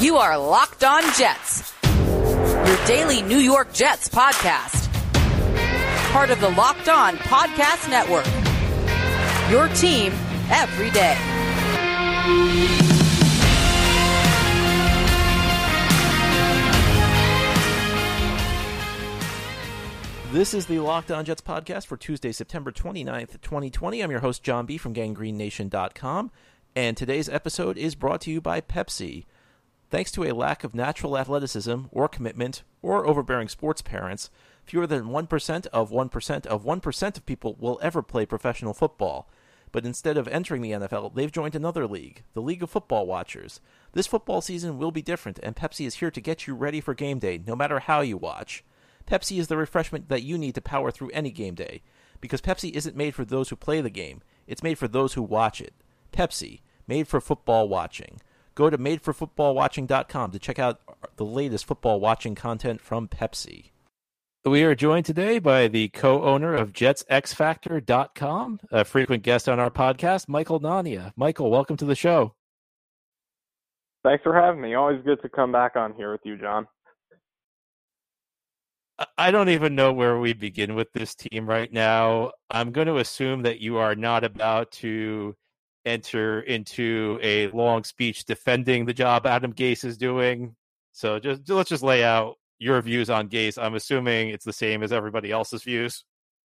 You are Locked On Jets, your daily New York Jets podcast. Part of the Locked On Podcast Network, your team every day. This is the Locked On Jets podcast for Tuesday, September 29th, 2020. I'm your host, John B. from GangGreenNation.com, and today's episode is brought to you by Pepsi. Thanks to a lack of natural athleticism or commitment or overbearing sports parents, fewer than 1% of 1% of 1% of people will ever play professional football. But instead of entering the NFL, they've joined another league, the League of Football Watchers. This football season will be different, and Pepsi is here to get you ready for game day, no matter how you watch. Pepsi is the refreshment that you need to power through any game day. Because Pepsi isn't made for those who play the game, it's made for those who watch it. Pepsi, made for football watching. Go to madeforfootballwatching.com to check out the latest football watching content from Pepsi. We are joined today by the co-owner of JetsXFactor.com, a frequent guest on our podcast, Michael Nania. Michael, welcome to the show. Thanks for having me. Always good to come back on here with you, John. I don't even know where we begin with this team right now. I'm going to assume that you are not about to enter into a long speech defending the job Adam Gase is doing. So let's just lay out your views on Gase. I'm assuming it's the same as everybody else's views.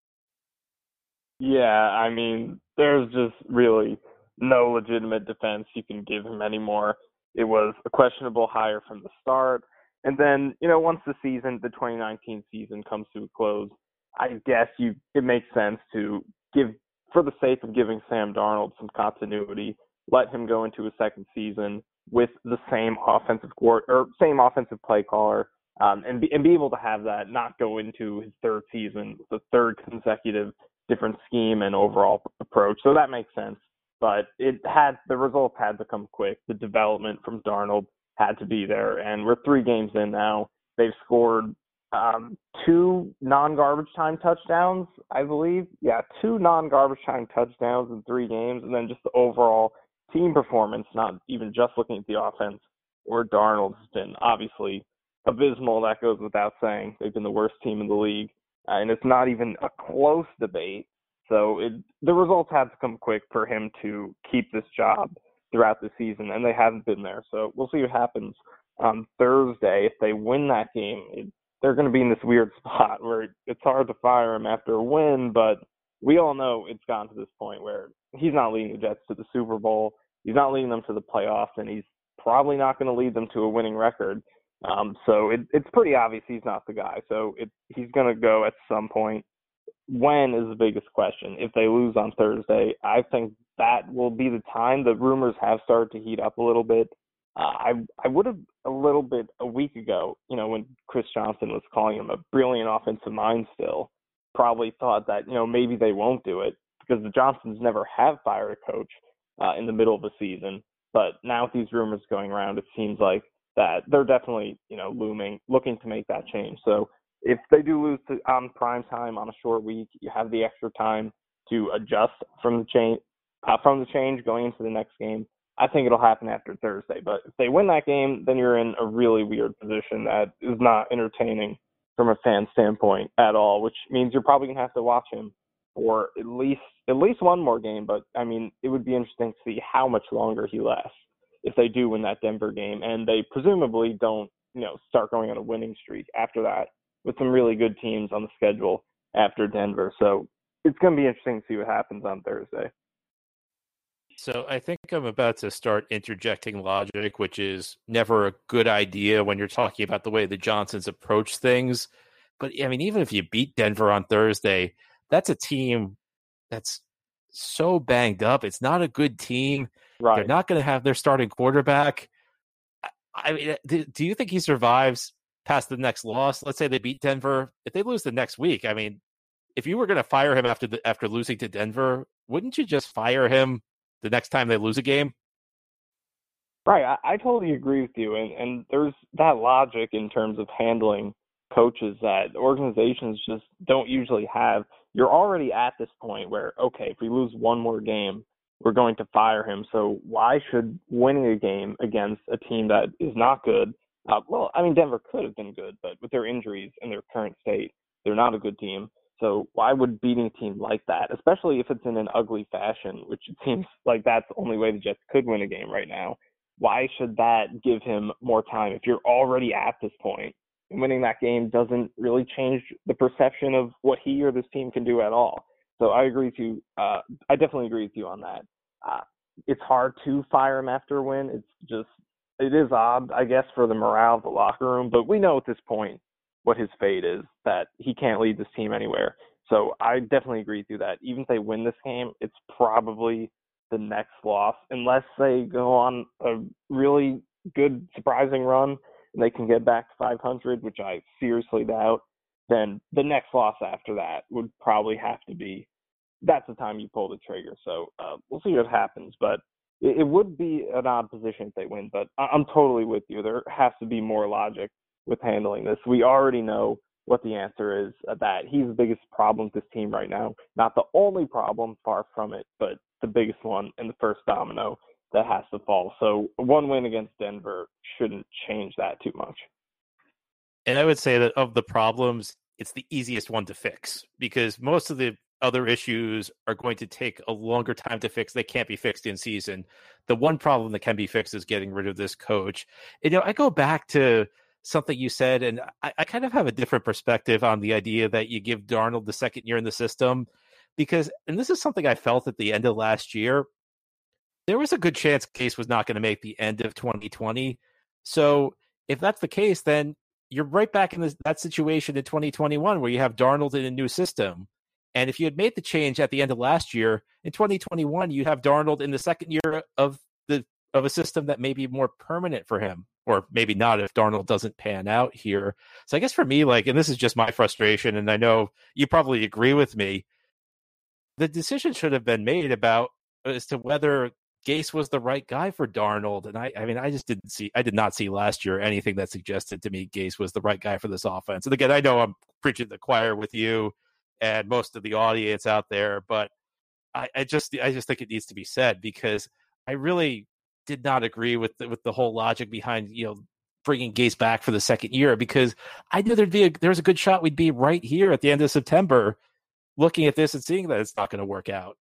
Yeah, I mean, there's just really no legitimate defense you can give him anymore. It was a questionable hire from the start. And then, once the 2019 season comes to a close, I guess it makes sense to give, for the sake of giving Sam Darnold some continuity, let him go into a second season with the same offensive play caller, and be able to have that not go into his third season, the third consecutive different scheme and overall approach. So that makes sense. But the results had to come quick. The development from Darnold had to be there, and we're 3 games in now. They've scored 2 non-garbage time touchdowns, I believe. Yeah, 2 non-garbage time touchdowns in 3 games, and then just the overall team performance, not even just looking at the offense or Darnold, has been obviously abysmal. That goes without saying. They've been the worst team in the league, and it's not even a close debate. So the results had to come quick for him to keep this job throughout the season, and they haven't been there. So we'll see what happens on Thursday. If they win that game, they're going to be in this weird spot where it's hard to fire him after a win, but we all know it's gotten to this point where he's not leading the Jets to the Super Bowl. He's not leading them to the playoffs, and he's probably not going to lead them to a winning record. So it's pretty obvious he's not the guy. So he's going to go at some point. When is the biggest question. If they lose on Thursday, I think that will be the time. The rumors have started to heat up a little bit. I would have a week ago, when Chris Johnson was calling him a brilliant offensive mind still, probably thought that, maybe they won't do it because the Johnsons never have fired a coach in the middle of the season. But now with these rumors going around, it seems like that they're definitely, looking to make that change. So if they do lose on prime time on a short week, you have the extra time to adjust from the change going into the next game. I think it'll happen after Thursday. But if they win that game, then you're in a really weird position that is not entertaining from a fan standpoint at all, which means you're probably going to have to watch him for at least one more game. But, I mean, it would be interesting to see how much longer he lasts if they do win that Denver game. And they presumably don't, start going on a winning streak after that with some really good teams on the schedule after Denver. So it's going to be interesting to see what happens on Thursday. So I think I'm about to start interjecting logic, which is never a good idea when you're talking about the way the Johnsons approach things. But, I mean, even if you beat Denver on Thursday, that's a team that's so banged up. It's not a good team. Right. They're not going to have their starting quarterback. I mean, do you think he survives past the next loss? Let's say they beat Denver. If they lose the next week, I mean, if you were going to fire him after losing to Denver, wouldn't you just fire him the next time they lose a game? Right. I totally agree with you. And there's that logic in terms of handling coaches that organizations just don't usually have. You're already at this point where, okay, if we lose one more game, we're going to fire him. So why should winning a game against a team that is not good, Denver could have been good, but with their injuries and their current state, they're not a good team. So why would beating a team like that, especially if it's in an ugly fashion, which it seems like that's the only way the Jets could win a game right now, why should that give him more time if you're already at this point? And winning that game doesn't really change the perception of what he or this team can do at all. So I agree with you. I definitely agree with you on that. It's hard to fire him after a win. It is odd, I guess, for the morale of the locker room, but we know at this point what his fate is, that he can't lead this team anywhere. So I definitely agree with you that even if they win this game, it's probably the next loss, unless they go on a really good, surprising run and they can get back to 500, which I seriously doubt. Then the next loss after that would probably have to be, that's the time you pull the trigger. So we'll see what happens, but it would be an odd position if they win, but I'm totally with you. There has to be more logic with handling this. We already know what the answer is, that he's the biggest problem with this team right now. Not the only problem, far from it, but the biggest one and the first domino that has to fall. So one win against Denver shouldn't change that too much. And I would say that of the problems, it's the easiest one to fix, because most of the other issues are going to take a longer time to fix. They can't be fixed in season. The one problem that can be fixed is getting rid of this coach. I go back to something you said, and I kind of have a different perspective on the idea that you give Darnold the second year in the system, because, and this is something I felt at the end of last year, there was a good chance Gase was not going to make the end of 2020. So if that's the case, then you're right back in that situation in 2021 where you have Darnold in a new system. And if you had made the change at the end of last year, in 2021, you'd have Darnold in the second year of a system that may be more permanent for him, or maybe not if Darnold doesn't pan out here. So I guess for me, and this is just my frustration, and I know you probably agree with me, the decision should have been made as to whether Gase was the right guy for Darnold. And I did not see last year anything that suggested to me Gase was the right guy for this offense. And again, I know I'm preaching to the choir with you and most of the audience out there, but I just think it needs to be said, because I really did not agree with the whole logic behind, bringing Gase back for the second year, because I knew there's a good shot we'd be right here at the end of September looking at this and seeing that it's not going to work out.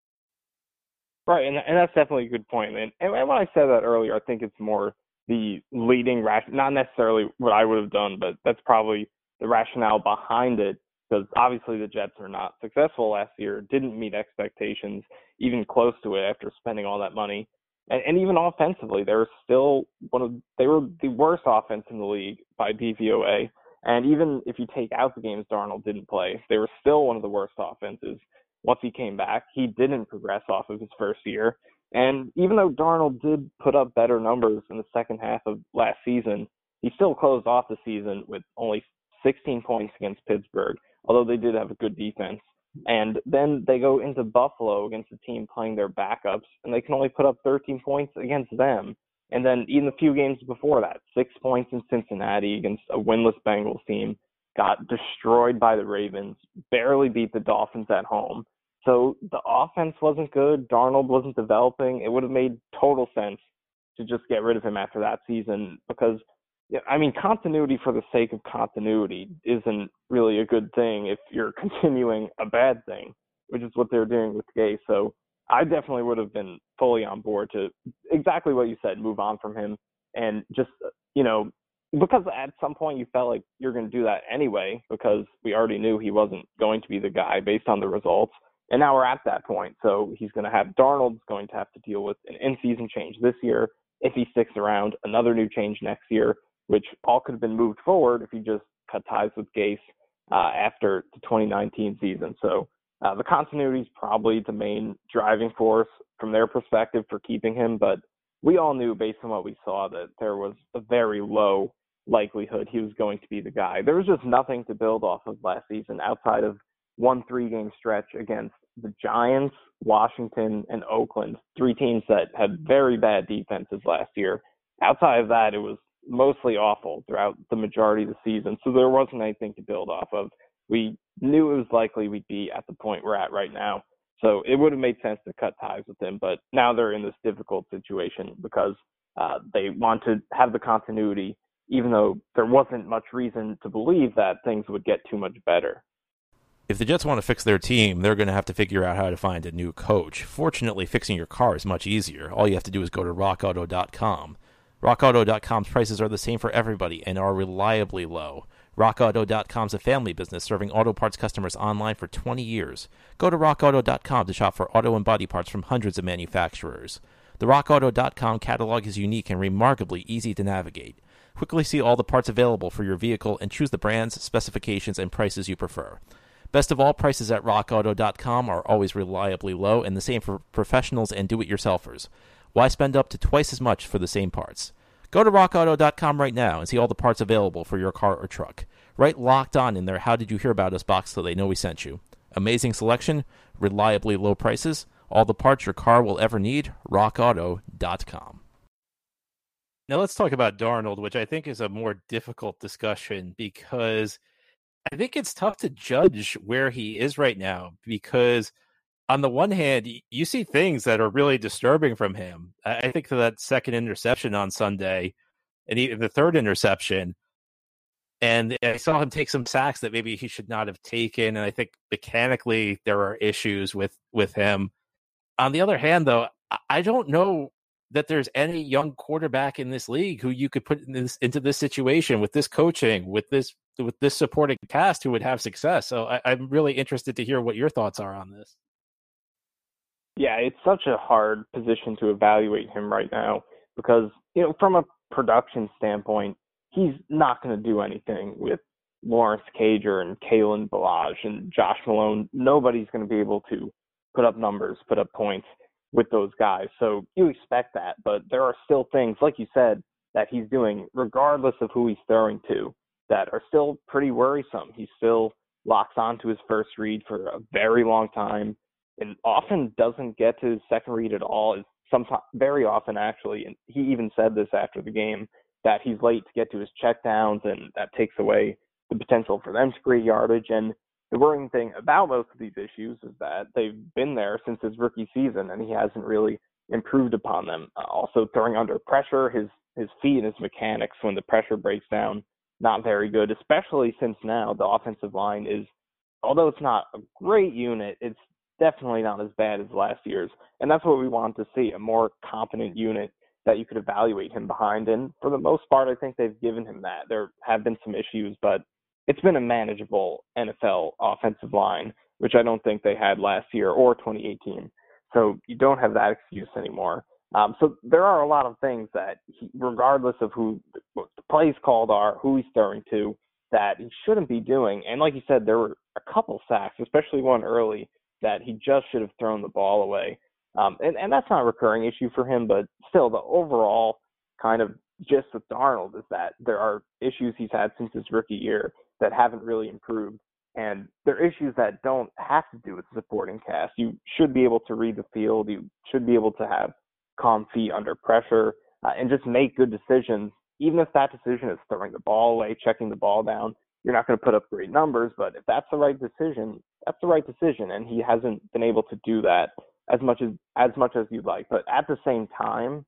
Right, and that's definitely a good point. And when I said that earlier, I think it's more the leading not necessarily what I would have done, but that's probably the rationale behind it, because obviously the Jets are not successful last year, didn't meet expectations, even close to it after spending all that money. And even offensively, they were still they were the worst offense in the league by DVOA. And even if you take out the games Darnold didn't play, they were still one of the worst offenses. Once he came back, he didn't progress off of his first year. And even though Darnold did put up better numbers in the second half of last season, he still closed off the season with only 16 points against Pittsburgh, although they did have a good defense. And then they go into Buffalo against a team playing their backups, and they can only put up 13 points against them. And then even a few games before that, 6 points in Cincinnati against a winless Bengals team, got destroyed by the Ravens, barely beat the Dolphins at home. So the offense wasn't good. Darnold wasn't developing. It would have made total sense to just get rid of him after that season, because, continuity for the sake of continuity isn't really a good thing if you're continuing a bad thing, which is what they're doing with Gase. So I definitely would have been fully on board to exactly what you said, move on from him, and just, because at some point you felt like you're going to do that anyway, because we already knew he wasn't going to be the guy based on the results. And now we're at that point. So Darnold's going to have to deal with an in-season change this year. If he sticks around, another new change next year, which all could have been moved forward if he just cut ties with Gase after the 2019 season. So the continuity is probably the main driving force from their perspective for keeping him. But we all knew based on what we saw that there was a very low likelihood he was going to be the guy. There was just nothing to build off of last season outside of 1 3-game stretch against the Giants, Washington, and Oakland, 3 teams that had very bad defenses last year. Outside of that, it was mostly awful throughout the majority of the season, so there wasn't anything to build off of. We knew it was likely we'd be at the point we're at right now. So it would have made sense to cut ties with him, but now they're in this difficult situation because they want to have the continuity, even though there wasn't much reason to believe that things would get too much better. If the Jets want to fix their team, they're going to have to figure out how to find a new coach. Fortunately, fixing your car is much easier. All you have to do is go to rockauto.com. RockAuto.com's prices are the same for everybody and are reliably low. RockAuto.com's a family business serving auto parts customers online for 20 years. Go to RockAuto.com to shop for auto and body parts from hundreds of manufacturers. The RockAuto.com catalog is unique and remarkably easy to navigate. Quickly see all the parts available for your vehicle and choose the brands, specifications, and prices you prefer. Best of all, prices at RockAuto.com are always reliably low, and the same for professionals and do-it-yourselfers. Why spend up to twice as much for the same parts? Go to RockAuto.com right now and see all the parts available for your car or truck. Write Locked On in their How Did You Hear About Us box so they know we sent you. Amazing selection, reliably low prices, all the parts your car will ever need, RockAuto.com. Now let's talk about Darnold, which I think is a more difficult discussion because I think it's tough to judge where he is right now because on the one hand, you see things that are really disturbing from him. I think that second interception on Sunday and even the third interception, and I saw him take some sacks that maybe he should not have taken. And I think mechanically there are issues with him. On the other hand, though, I don't know that there's any young quarterback in this league who you could put into this situation with this coaching, with this supporting cast who would have success. So I'm really interested to hear what your thoughts are on this. Yeah, it's such a hard position to evaluate him right now because, from a production standpoint, he's not going to do anything with Lawrence Cager and Kalen Ballage and Josh Malone. Nobody's going to be able to put up numbers, put up points with those guys. So you expect that, but there are still things, like you said, that he's doing, regardless of who he's throwing to, that are still pretty worrisome. He still locks onto his first read for a very long time and often doesn't get to his second read at all. Sometimes, very often actually, and he even said this after the game, that he's late to get to his checkdowns, and that takes away the potential for them to create yardage. And the worrying thing about most of these issues is that they've been there since his rookie season, and he hasn't really improved upon them. Also, throwing under pressure, his feet and his mechanics when the pressure breaks down, not very good, especially since now the offensive line is, although it's not a great unit, it's definitely not as bad as last year's. And that's what we want to see, a more competent unit that you could evaluate him behind. And for the most part, I think they've given him that. There have been some issues, but it's been a manageable NFL offensive line, which I don't think they had last year or 2018. So you don't have that excuse anymore. So there are a lot of things that, regardless of who the plays called are, who he's throwing to, that he shouldn't be doing. And like you said, there were a couple sacks, especially one early, that he just should have thrown the ball away. And that's not a recurring issue for him, but still the overall kind of gist with Darnold is that there are issues he's had since his rookie year that haven't really improved. And they're issues that don't have to do with the supporting cast. You should be able to read the field. You should be able to have calm feet under pressure and just make good decisions. Even if that decision is throwing the ball away, checking the ball down, you're not going to put up great numbers, but if that's the right decision, that's the right decision. And he hasn't been able to do that as much as you'd like. But at the same time,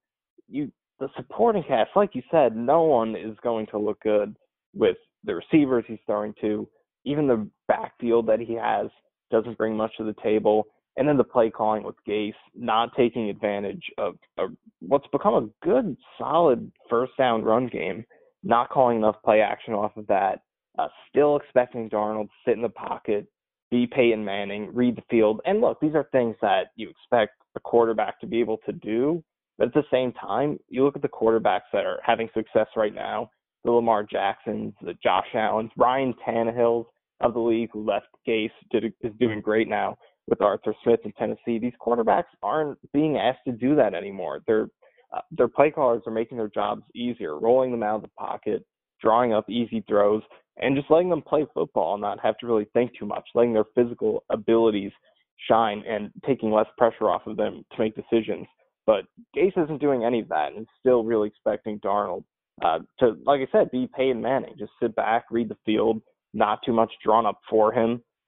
the supporting cast, like you said, no one is going to look good with the receivers he's throwing to. Even the backfield that he has doesn't bring much to the table. And then the play calling with Gase, not taking advantage of what's become a good, solid first down run game, not calling enough play action off of that, still expecting Darnold to sit in the pocket, be Peyton Manning, read the field. And look, these are things that you expect a quarterback to be able to do. But at the same time, you look at the quarterbacks that are having success right now, the Lamar Jacksons, the Josh Allens, Ryan Tannehills of the league, who left Gase, is doing great now with Arthur Smith in Tennessee. These quarterbacks aren't being asked to do that anymore. Their play callers are making their jobs easier, rolling them out of the pocket, drawing up easy throws, and just letting them play football and not have to really think too much, letting their physical abilities shine and taking less pressure off of them to make decisions. But Gase isn't doing any of that and still really expecting Darnold to, like I said, be Peyton Manning. Just sit back, read the field, not too much drawn up for him,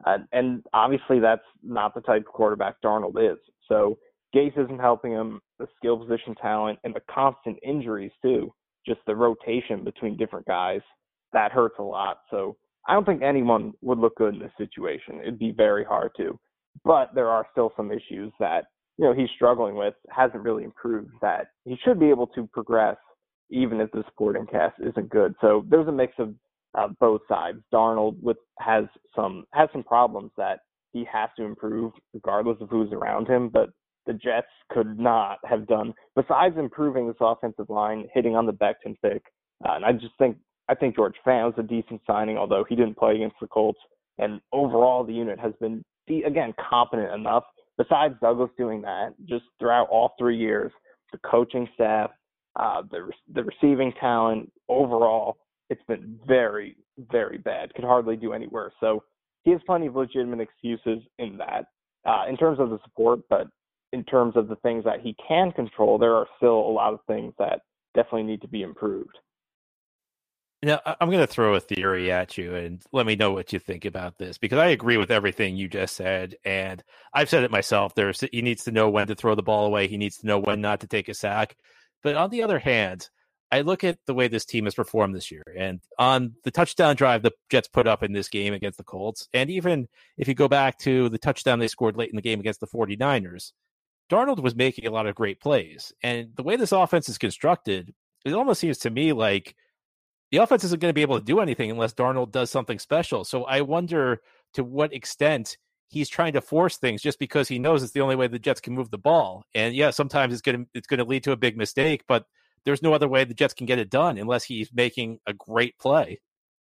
And obviously that's not the type of quarterback Darnold is. So Gase isn't helping him, the skill position talent, and the constant injuries too, just the rotation between different guys, that hurts a lot. So I don't think anyone would look good in this situation. It'd be very hard to. But there are still some issues that, he's struggling with, hasn't really improved, that he should be able to progress even if the supporting cast isn't good. So there's a mix of both sides. Darnold has some problems that he has to improve regardless of who's around him, but the Jets could not have done, besides improving this offensive line, hitting on the Becton pick. And I think George Fant was a decent signing, although he didn't play against the Colts. And overall, the unit has been, again, competent enough. Besides Douglas doing that, just throughout all 3 years, the coaching staff, the receiving talent, overall, it's been very, very bad. Could hardly do any worse. So he has plenty of legitimate excuses in that, in terms of the support, but in terms of the things that he can control, there are still a lot of things that definitely need to be improved. Now, I'm going to throw a theory at you and let me know what you think about this, because I agree with everything you just said. And I've said it myself. He needs to know when to throw the ball away. He needs to know when not to take a sack. But on the other hand, I look at the way this team has performed this year, and on the touchdown drive the Jets put up in this game against the Colts, and even if you go back to the touchdown they scored late in the game against the 49ers, Darnold was making a lot of great plays. And the way this offense is constructed, it almost seems to me like the offense isn't going to be able to do anything unless Darnold does something special. So I wonder to what extent he's trying to force things just because he knows it's the only way the Jets can move the ball. And yeah, sometimes it's going to lead to a big mistake, but there's no other way the Jets can get it done unless he's making a great play.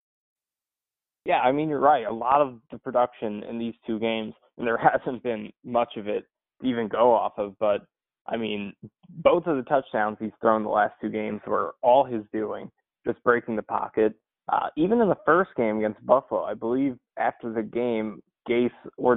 Yeah, I mean, you're right. A lot of the production in these two games, and there hasn't been much of it to even go off of, but I mean, both of the touchdowns he's thrown the last two games were all his doing, just breaking the pocket. Even in the first game against Buffalo, I believe after the game, Gase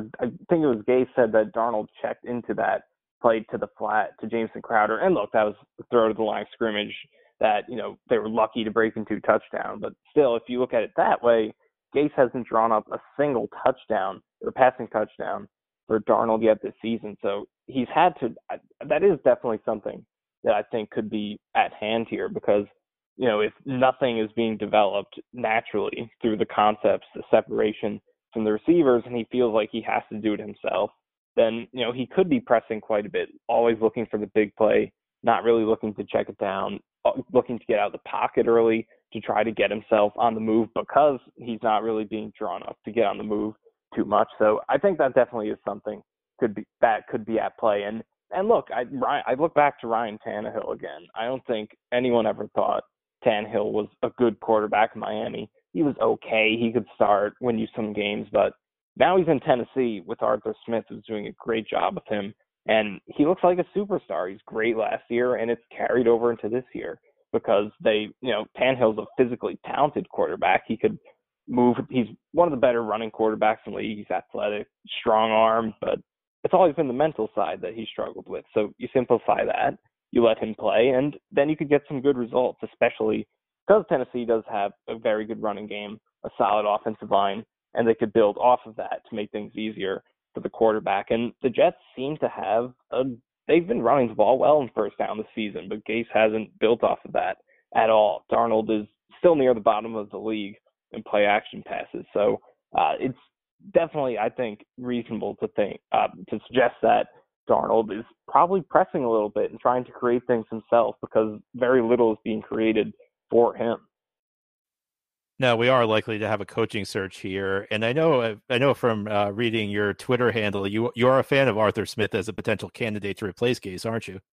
said that Darnold checked into that play to the flat to Jamison Crowder. And look, that was a throw to the line of scrimmage that, they were lucky to break into a touchdown. But still, if you look at it that way, Gase hasn't drawn up a single touchdown or passing touchdown for Darnold yet this season. So he's had to, that is definitely something that I think could be at hand here, because if nothing is being developed naturally through the concepts, the separation from the receivers, and he feels like he has to do it himself, then, he could be pressing quite a bit, always looking for the big play, not really looking to check it down, looking to get out of the pocket early to try to get himself on the move, because he's not really being drawn up to get on the move too much. So I think that definitely is something that could be at play. And look, I look back to Ryan Tannehill again. I don't think anyone ever thought Tannehill was a good quarterback in Miami. He was okay. He could start, win you some games, but now he's in Tennessee with Arthur Smith, who's doing a great job with him. And he looks like a superstar. He's great last year, and it's carried over into this year because Tannehill's a physically talented quarterback. He could move. He's one of the better running quarterbacks in the league. He's athletic, strong arm, but it's always been the mental side that he struggled with. So you simplify that, you let him play, and then you could get some good results, especially because Tennessee does have a very good running game, a solid offensive line, and they could build off of that to make things easier for the quarterback. And the Jets seem to have they've been running the ball well in first down this season, but Gase hasn't built off of that at all. Darnold is still near the bottom of the league in play action passes. So it's definitely, I think, reasonable to suggest that Darnold is probably pressing a little bit and trying to create things himself, because very little is being created for him. Now, we are likely to have a coaching search here, and I know from reading your Twitter handle, you are a fan of Arthur Smith as a potential candidate to replace Gase, aren't you?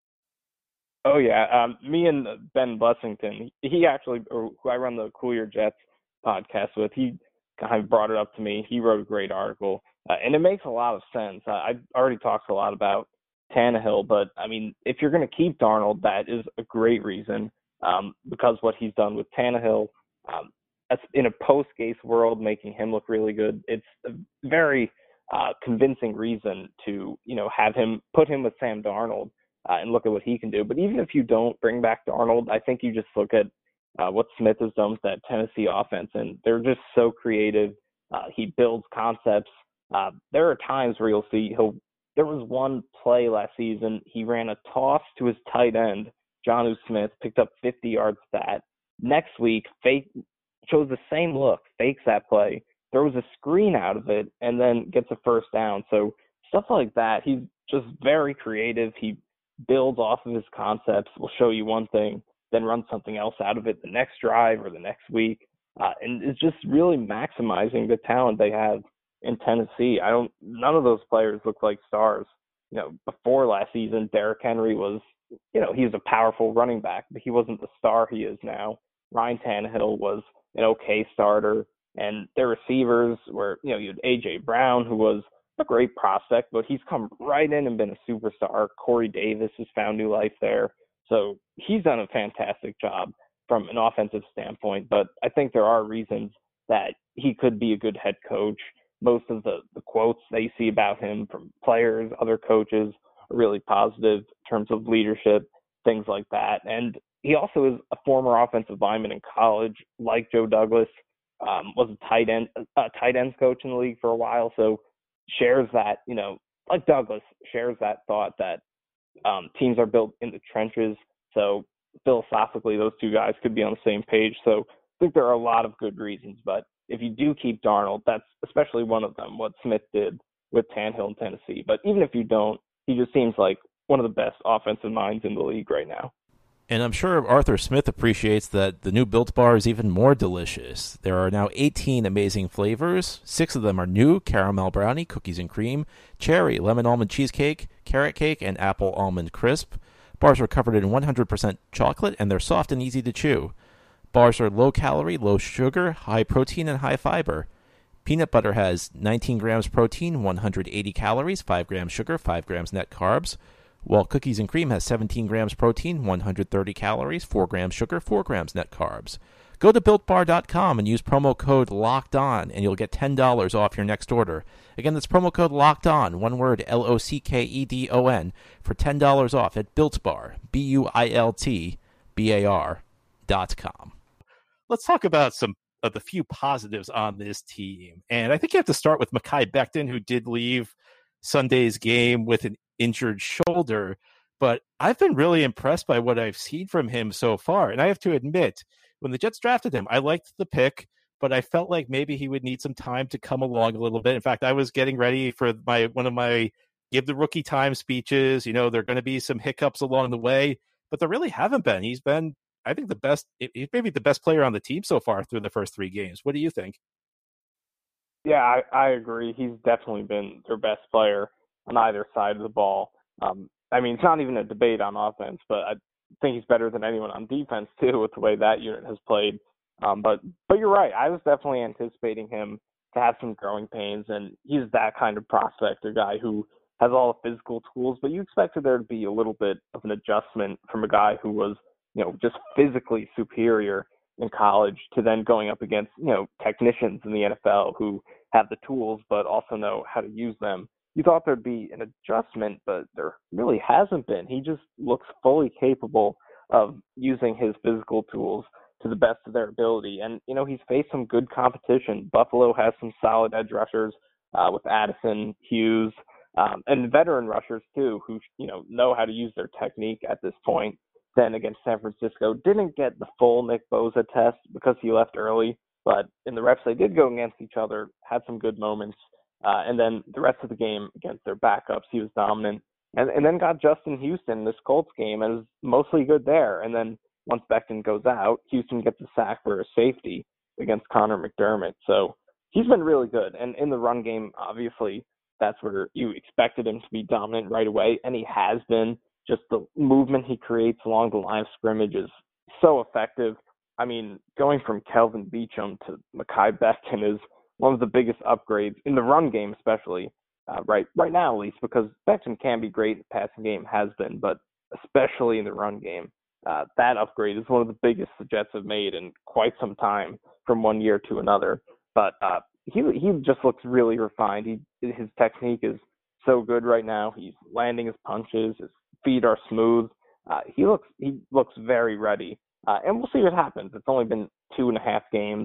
Oh yeah, me and Ben Blessington, he actually, or who I run the Cool Your Jets podcast with, he kind of brought it up to me. He wrote a great article, and it makes a lot of sense. I already talked a lot about Tannehill, but I mean, if you're going to keep Darnold, that is a great reason, because what he's done with Tannehill. In a post-Gase world, making him look really good. It's a very convincing reason to, put him with Sam Darnold and look at what he can do. But even if you don't bring back Darnold, I think you just look at what Smith has done with that Tennessee offense, and they're just so creative. He builds concepts. There are times where you'll see there was one play last season. He ran a toss to his tight end, Jonnu Smith, picked up 50 yards of that. Next week, chose the same look, fakes that play, throws a screen out of it, and then gets a first down. So stuff like that, he's just very creative. He builds off of his concepts, will show you one thing, then run something else out of it the next drive or the next week. And it's just really maximizing the talent they have in Tennessee. None of those players look like stars. Before last season, Derrick Henry was, he was a powerful running back, but he wasn't the star he is now. Ryan Tannehill was an okay starter, and their receivers were, you had A.J. Brown, who was a great prospect, but he's come right in and been a superstar. Corey Davis has found new life there. So he's done a fantastic job from an offensive standpoint, but I think there are reasons that he could be a good head coach. Most of the quotes that you see about him from players, other coaches, are really positive in terms of leadership, things like that. And he also is a former offensive lineman in college, like Joe Douglas, was a tight ends coach in the league for a while. So shares that, like Douglas, shares that thought that teams are built in the trenches. So philosophically, those two guys could be on the same page. So I think there are a lot of good reasons. But if you do keep Darnold, that's especially one of them, what Smith did with Tannehill in Tennessee. But even if you don't, he just seems like one of the best offensive minds in the league right now. And I'm sure Arthur Smith appreciates that the new Built Bar is even more delicious. There are now 18 amazing flavors. 6 of them are new: caramel brownie, cookies and cream, cherry, lemon almond cheesecake, carrot cake, and apple almond crisp. Bars are covered in 100% chocolate, and they're soft and easy to chew. Bars are low calorie, low sugar, high protein, and high fiber. Peanut butter has 19 grams protein, 180 calories, 5 grams sugar, 5 grams net carbs. While cookies and cream has 17 grams protein, 130 calories, 4 grams sugar, 4 grams net carbs. Go to BuiltBar.com and use promo code LOCKEDON, and you'll get $10 off your next order. Again, that's promo code LOCKEDON, one word, LOCKEDON, for $10 off at BuiltBar, BuiltBar.com. Let's talk about some of the few positives on this team. And I think you have to start with Mekhi Becton, who did leave Sunday's game with an injured shoulder, but I've been really impressed by what I've seen from him so far. And I have to admit, when the Jets drafted him, I liked the pick, but I felt like maybe he would need some time to come along a little bit. In fact, I was getting ready for one of my give the rookie time speeches. There are going to be some hiccups along the way, but there really haven't been. He's been, I think, he's maybe the best player on the team so far through the first 3 games. What do you think? Yeah, I agree. He's definitely been their best player on either side of the ball. It's not even a debate on offense, but I think he's better than anyone on defense too, with the way that unit has played. But you're right. I was definitely anticipating him to have some growing pains, and he's that kind of prospect, a guy who has all the physical tools, but you expected there to be a little bit of an adjustment from a guy who was, just physically superior in college to then going up against, technicians in the NFL who have the tools but also know how to use them. You thought there'd be an adjustment, but there really hasn't been. He just looks fully capable of using his physical tools to the best of their ability. And, he's faced some good competition. Buffalo has some solid edge rushers with Addison, Hughes, and veteran rushers too, who, know how to use their technique at this point. Then against San Francisco, didn't get the full Nick Bosa test because he left early, but in the reps they did go against each other, had some good moments. And then the rest of the game against their backups, he was dominant. And then got Justin Houston this Colts game and was mostly good there. And then once Becton goes out, Houston gets a sack for a safety against Connor McDermott. So he's been really good. And in the run game, obviously, that's where you expected him to be dominant right away. And he has been. Just the movement he creates along the line of scrimmage is so effective. Going from Kelvin Beachum to Mekhi Becton is one of the biggest upgrades in the run game, especially right now, at least, because Becton can be great in the passing game, has been, but especially in the run game. That upgrade is one of the biggest the Jets have made in quite some time from one year to another. But he just looks really refined. His technique is so good right now. He's landing his punches. His feet are smooth. He looks very ready. And we'll see what happens. It's only been 2.5 games,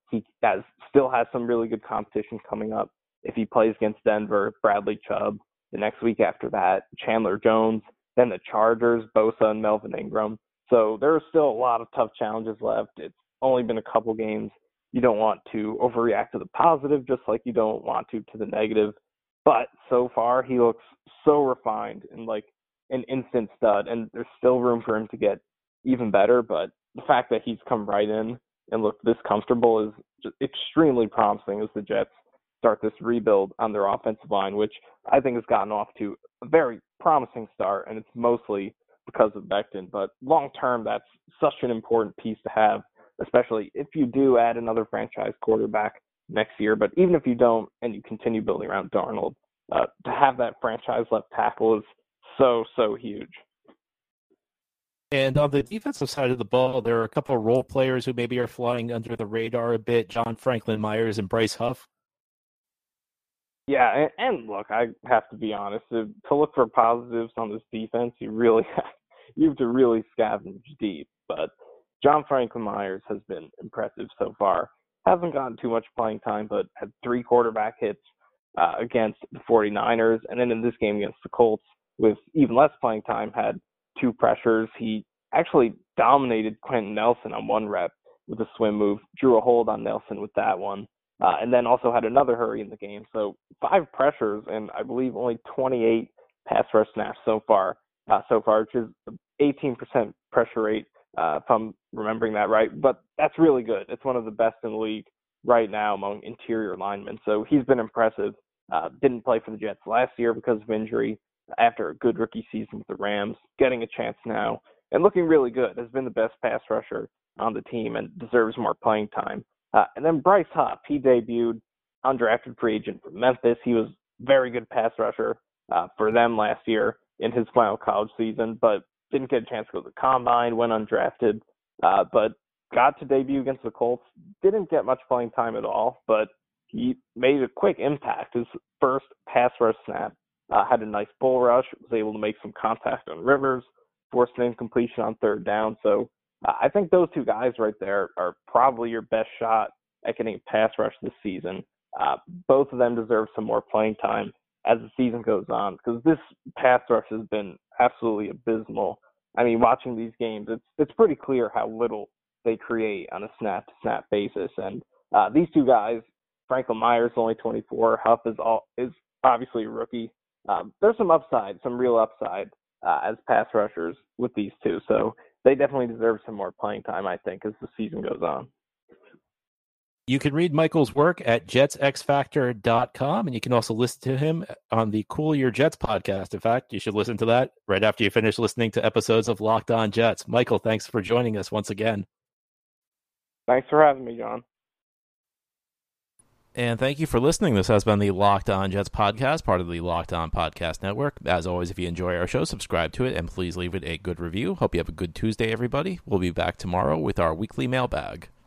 he still has some really good competition coming up. If he plays against Denver, Bradley Chubb, the next week after that, Chandler Jones, then the Chargers, Bosa and Melvin Ingram. So there are still a lot of tough challenges left. It's only been a couple games. You don't want to overreact to the positive, just like you don't want to the negative. But so far, he looks so refined and like an instant stud, and there's still room for him to get even better. But the fact that he's come right in and looked this comfortable is just extremely promising as the Jets start this rebuild on their offensive line, which I think has gotten off to a very promising start, and it's mostly because of Becton. But long term, that's such an important piece to have, especially if you do add another franchise quarterback next year. But even if you don't and you continue building around Darnold, to have that franchise left tackle is so huge. And on the defensive side of the ball, there are a couple of role players who maybe are flying under the radar a bit, John Franklin Myers and Bryce Huff. Yeah, and look, I have to be honest, to look for positives on this defense, you have to really scavenge deep. But John Franklin Myers has been impressive so far. Hasn't gotten too much playing time, but had 3 quarterback hits against the 49ers. And then in this game against the Colts, with even less playing time, had 2 pressures. He actually dominated Quentin Nelson on 1 rep with a swim move, drew a hold on Nelson with that one, and then also had another hurry in the game. So 5 pressures and I believe only 28 pass rush snaps so far, which is 18% pressure rate, if I'm remembering that right. But that's really good. It's one of the best in the league right now among interior linemen. So he's been impressive. Didn't play for the Jets last year because of injury after a good rookie season with the Rams, getting a chance now and looking really good. Has been the best pass rusher on the team and deserves more playing time. And then Bryce Huff, he debuted undrafted free agent from Memphis. He was very good pass rusher for them last year in his final college season, but didn't get a chance to go to the combine, went undrafted, but got to debut against the Colts. Didn't get much playing time at all, but he made a quick impact. His first pass rush snap had a nice bull rush, was able to make some contact on Rivers, forced an incompletion on 3rd down. So I think those 2 guys right there are probably your best shot at getting a pass rush this season. Both of them deserve some more playing time as the season goes on, because this pass rush has been absolutely abysmal. I mean, watching these games, it's pretty clear how little they create on a snap-to-snap basis. And these 2 guys, Franklin Myers only 24, Huff is obviously a rookie. There's some upside, some real upside as pass rushers with these 2. So they definitely deserve some more playing time, I think, as the season goes on. You can read Michael's work at jetsxfactor.com, and you can also listen to him on the Cool Your Jets podcast. In fact, you should listen to that right after you finish listening to episodes of Locked On Jets. Michael, thanks for joining us once again. Thanks for having me, John. And thank you for listening. This has been the Locked On Jets podcast, part of the Locked On Podcast Network. As always, if you enjoy our show, subscribe to it, and please leave it a good review. Hope you have a good Tuesday, everybody. We'll be back tomorrow with our weekly mailbag.